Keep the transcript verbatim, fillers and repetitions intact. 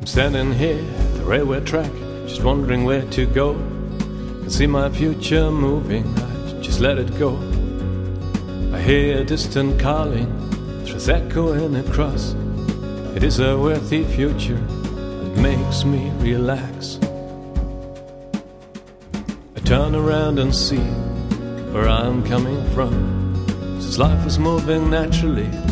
I'm standing here at the railway track, just wondering where to go. Can see my future moving, I just let it go. I hear a distant calling, threads echoing across. It is a worthy future that makes me relax. I turn around and see where I'm coming from. Since life is moving naturally,